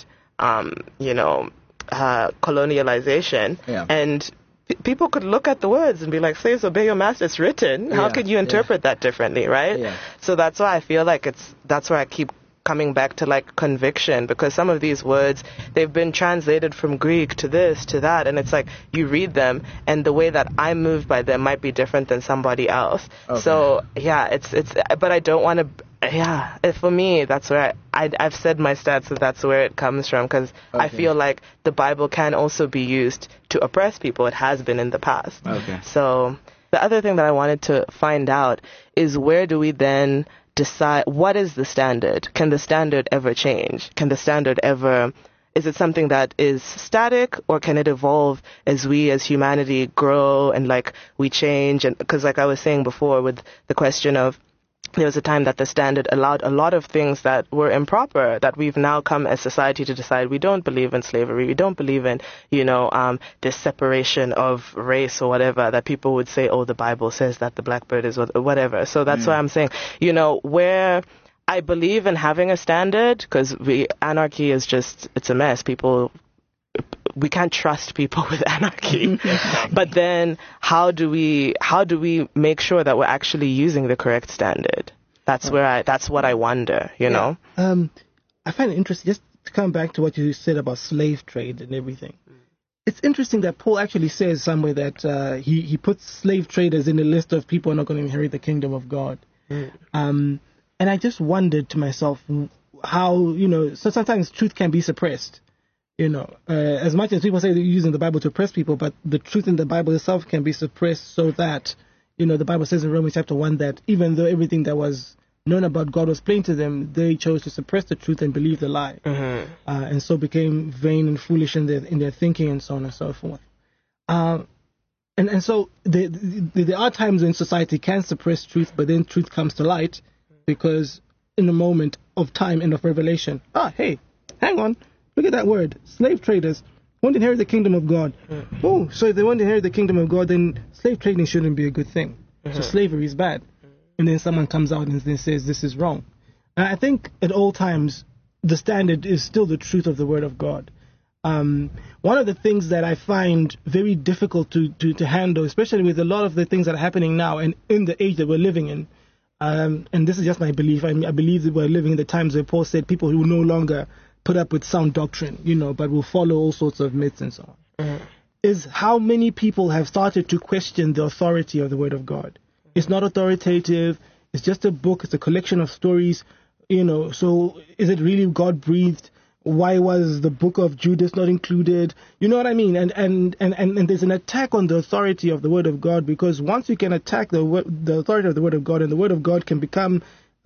colonialization, and people could look at the words and be like, slaves, obey your master, it's written. How could you interpret that differently, right? Yeah. So that's why I feel like that's where I keep coming back to like conviction, because some of these words, they've been translated from Greek to this, to that, and it's like you read them and the way that I'm moved by them might be different than somebody else. Okay. So it's but I don't want to Yeah, for me, that's where I've said my stats that that's where it comes from, because I feel like the Bible can also be used to oppress people. It has been in the past. Okay. So the other thing that I wanted to find out is, where do we then decide what is the standard? Can the standard ever change? Can the standard ever... Is it something that is static, or can it evolve as we as humanity grow and like we change? And because like I was saying before with the question of, there was a time that the standard allowed a lot of things that were improper, that we've now come as society to decide we don't believe in slavery, we don't believe in, this separation of race or whatever, that people would say, oh, the Bible says that the blackbird is whatever. So that's why I'm saying, where I believe in having a standard, because anarchy is just, it's a mess. We can't trust people with anarchy. But then how do we make sure that we're actually using the correct standard? That's what I wonder, you know? I find it interesting, just to come back to what you said about slave trade and everything. It's interesting that Paul actually says somewhere that he puts slave traders in the list of people who are not going to inherit the kingdom of God. And I just wondered to myself how, so sometimes truth can be suppressed. As much as people say they're using the Bible to oppress people, but the truth in the Bible itself can be suppressed so that, the Bible says in Romans chapter 1 that even though everything that was known about God was plain to them, they chose to suppress the truth and believe the lie. And so became vain and foolish in their thinking and so on and so forth. And so there are times when society can suppress truth, but then truth comes to light. Because in a moment of time and of revelation, hey, hang on, look at that word, slave traders won't inherit the kingdom of God. Oh, so if they won't inherit the kingdom of God, then slave trading shouldn't be a good thing. So slavery is bad. And then someone comes out and then says this is wrong. And I think at all times, the standard is still the truth of the word of God. One of the things that I find very difficult to handle, especially with a lot of the things that are happening now and in the age that we're living in, and this is just my belief. I believe that we're living in the times where Paul said people who no longer put up with sound doctrine, but will follow all sorts of myths and so on. Is how many people have started to question the authority of the Word of God. It's not authoritative. It's just a book. It's a collection of stories. So is it really God breathed? Why was the book of Judas not included? You know what I mean? And there's an attack on the authority of the Word of God, because once you can attack the authority of the Word of God, and the Word of God can become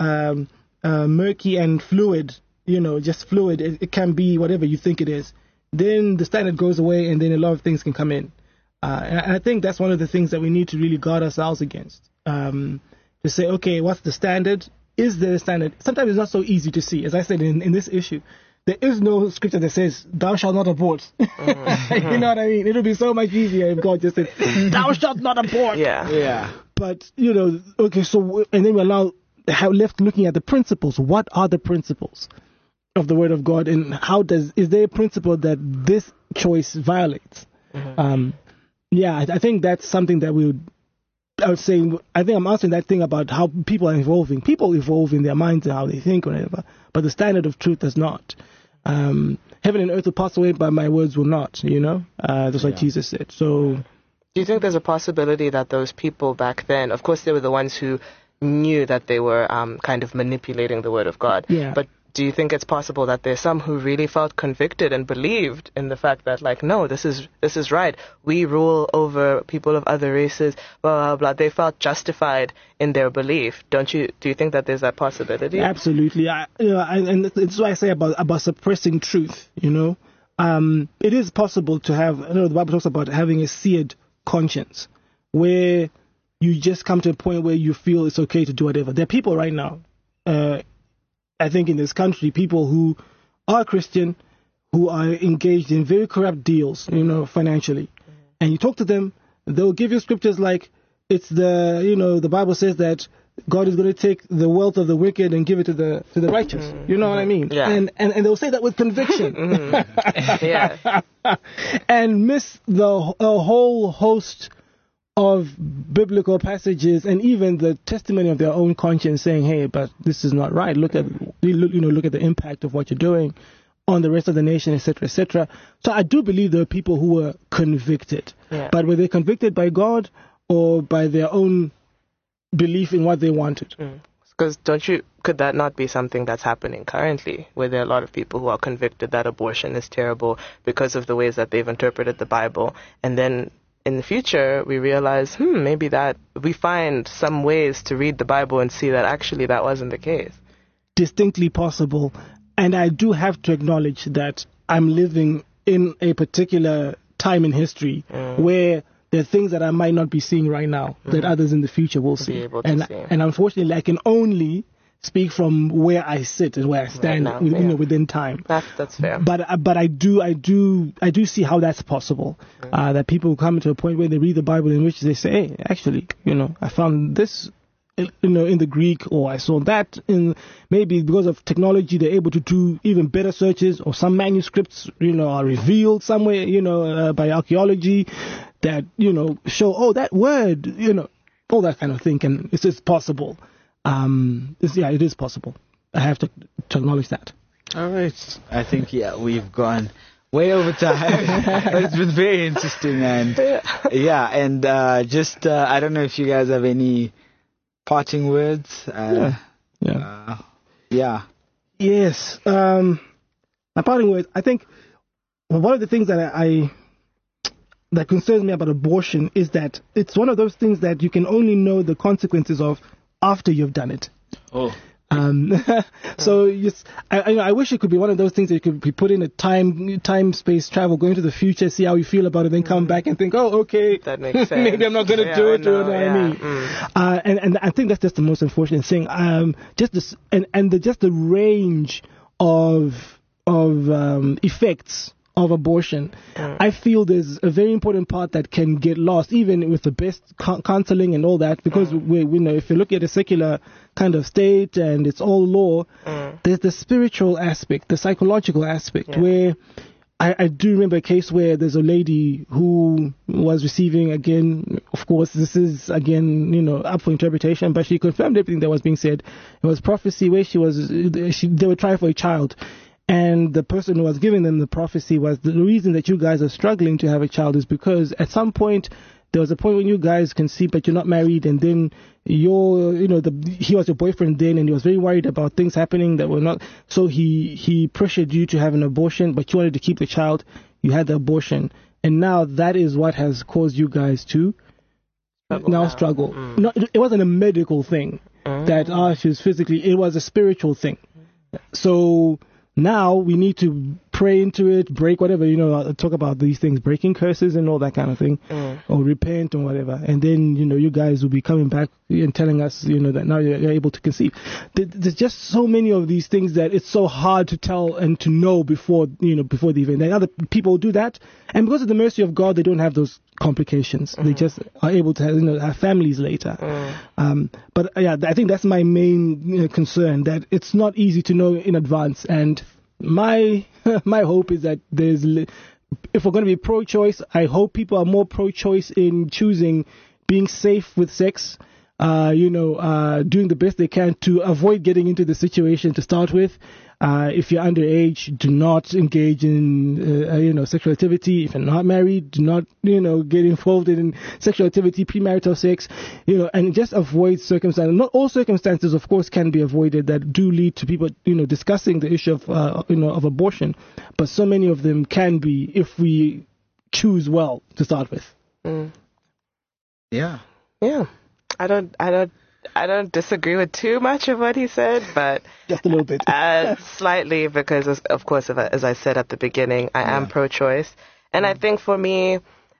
murky and fluid, just fluid, it can be whatever you think it is, then the standard goes away and then a lot of things can come in. And I think that's one of the things that we need to really guard ourselves against. To say, okay, what's the standard? Is there a standard? Sometimes it's not so easy to see. As I said in this issue, there is no scripture that says, thou shalt not abort. You know what I mean? It would be so much easier if God just said, thou shalt not abort. Yeah. But, okay, so, and then we're now left looking at the principles. What are the principles of the Word of God? And is there a principle that this choice violates? I think that's something that I think I'm answering that thing about how people are evolving. People evolve in their minds and how they think or whatever, but the standard of truth does not. Heaven and earth will pass away, but my words will not, That's what Jesus said. So, do you think there's a possibility that those people back then, of course they were the ones who knew that they were kind of manipulating the Word of God, but do you think it's possible that there's some who really felt convicted and believed in the fact that, like, no, this is right. We rule over people of other races, blah, blah, blah. They felt justified in their belief. Do you think that there's that possibility? Absolutely. And it's what I say about suppressing truth, It is possible to have, the Bible talks about having a seared conscience, where you just come to a point where you feel it's okay to do whatever. There are people right now, I think in this country, people who are Christian, who are engaged in very corrupt deals, financially. And you talk to them, they'll give you scriptures like, it's the Bible says that God is going to take the wealth of the wicked and give it to the righteous. You know what I mean? Yeah. And they'll say that with conviction. And miss a whole host of biblical passages and even the testimony of their own conscience saying, hey, but this is not right. Look at the impact of what you're doing on the rest of the nation, etc., etc. So I do believe there are people who were convicted. But were they convicted by God or by their own belief in what they wanted? Because could that not be something that's happening currently, where there are a lot of people who are convicted that abortion is terrible because of the ways that they've interpreted the Bible, and then in the future we realize, maybe that we find some ways to read the Bible and see that actually that wasn't the case. Distinctly possible. And I do have to acknowledge that I'm living in a particular time in history where there are things that I might not be seeing right now that others in the future will see. And unfortunately, I can only speak from where I sit and where I stand, right now, within time. That's fair. But I do see how that's possible. That people come to a point where they read the Bible in which they say, hey, actually, I found this, in the Greek, or I saw that in, maybe because of technology, they're able to do even better searches, or some manuscripts, are revealed somewhere, by archaeology that, show, that word, all that kind of thing. And it's just possible. It is possible. I have to acknowledge that. All right. I think, we've gone way over time. But it's been very interesting. And, I don't know if you guys have any parting words. Yes. My parting words, I think one of the things that that concerns me about abortion is that it's one of those things that you can only know the consequences of after you've done it. So yes, I wish it could be one of those things that you could be put in a time space travel, go into the future, see how you feel about it, then come back and think, okay, that makes sense. Maybe I'm not going to do it. And I think that's just the most unfortunate thing. Just the range of effects of abortion. I feel there's a very important part that can get lost, even with the best counseling and all that, because we know, if you look at a secular kind of state and it's all law, there's the spiritual aspect, the psychological aspect, where I do remember a case where there's a lady who was receiving, again, of course, this is, again, up for interpretation, but she confirmed everything that was being said. It was prophecy where they were trying for a child. And the person who was giving them the prophecy was, the reason that you guys are struggling to have a child is because at some point, there was a point when you guys conceived, but you're not married, and then he was your boyfriend then, and he was very worried about things happening that were not, so he pressured you to have an abortion, but you wanted to keep the child, you had the abortion, and now that is what has caused you guys to struggle. No, it wasn't a medical thing that she was physically, it was a spiritual thing. So now we need to pray into it, break whatever, talk about these things, breaking curses and all that kind of thing, or repent or whatever. And then, you guys will be coming back and telling us, that now you're able to conceive. There's just so many of these things that it's so hard to tell and to know before the event. And other people do that. And because of the mercy of God, they don't have those complications. They just are able to have families later. But I think that's my main concern, that it's not easy to know in advance. And my hope is that if we're going to be pro-choice, I hope people are more pro-choice in choosing being safe with sex, doing the best they can to avoid getting into the situation to start with. If you're underage, do not engage in, sexual activity. If you're not married, do not, get involved in sexual activity, premarital sex, and just avoid circumstances. Not all circumstances, of course, can be avoided that do lead to people, discussing the issue of, of abortion. But so many of them can be if we choose well to start with. Yeah. I don't disagree with too much of what he said, but just a little bit, slightly, because of course, as I said at the beginning, I am pro-choice, and I think for me,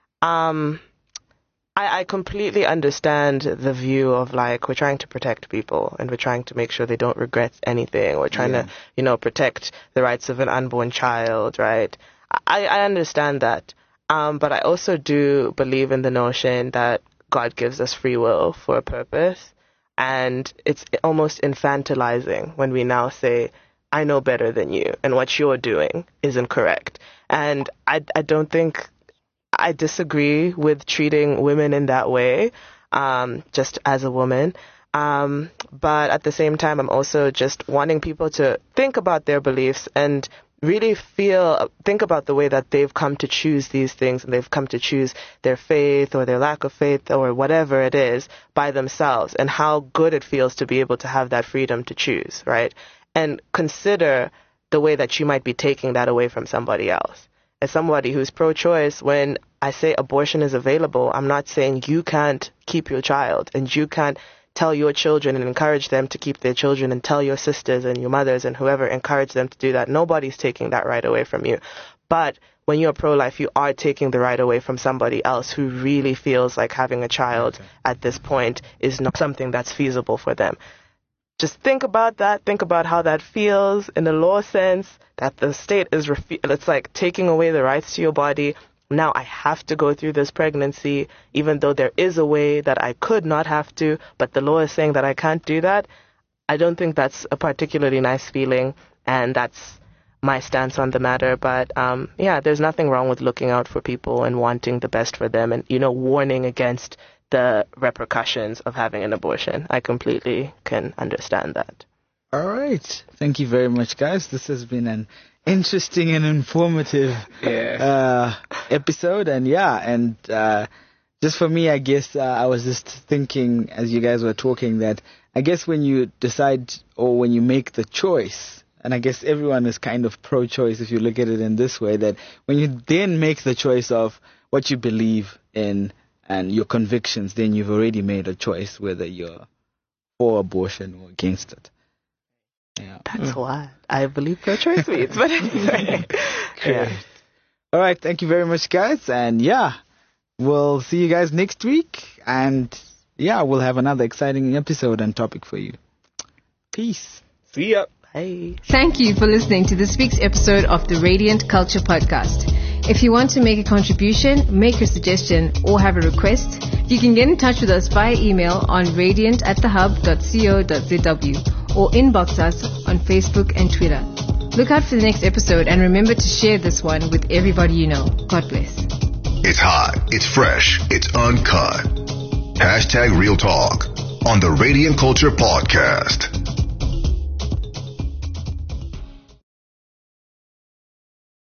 I completely understand the view of we're trying to protect people and we're trying to make sure they don't regret anything. We're trying to, protect the rights of an unborn child, right? I understand that, but I also do believe in the notion that God gives us free will for a purpose. And it's almost infantilizing when we now say, I know better than you, and what you're doing isn't correct. And I don't think I disagree with treating women in that way, just as a woman. But at the same time, I'm also just wanting people to think about their beliefs and really think about the way that they've come to choose these things, and they've come to choose their faith or their lack of faith or whatever it is by themselves, and how good it feels to be able to have that freedom to choose, right? And consider the way that you might be taking that away from somebody else. As somebody who's pro-choice, when I say abortion is available, I'm not saying you can't keep your child and you can't tell your children and encourage them to keep their children, and tell your sisters and your mothers and whoever, encourage them to do that. Nobody's taking that right away from you. But when you're pro-life, you are taking the right away from somebody else who really feels like having a child at this point is not something that's feasible for them. Just think about that. Think about how that feels in the law sense, that the state is, it's like taking away the rights to your body. Now I have to go through this pregnancy, even though there is a way that I could not have to, but the law is saying that I can't do that. I don't think that's a particularly nice feeling, and that's my stance on the matter. But there's nothing wrong with looking out for people and wanting the best for them, and, warning against the repercussions of having an abortion. I completely can understand that. All right. Thank you very much, guys. This has been an interesting and informative episode. And just for me, I guess I was just thinking as you guys were talking that I guess when you decide or when you make the choice, and I guess everyone is kind of pro-choice if you look at it in this way, that when you then make the choice of what you believe in and your convictions, then you've already made a choice whether you're for abortion or against it. Yeah. That's what I believe pro-choice means. But anyway. All right. Thank you very much, guys. And we'll see you guys next week. And we'll have another exciting episode and topic for you. Peace. See ya. Bye. Thank you for listening to this week's episode of the Radiant Culture Podcast. If you want to make a contribution, make a suggestion, or have a request, you can get in touch with us via email on radiant@thehub.co.zw or inbox us on Facebook and Twitter. Look out for the next episode, and remember to share this one with everybody you know. God bless. It's hot, it's fresh, it's uncut. #Real Talk on the Radiant Culture Podcast.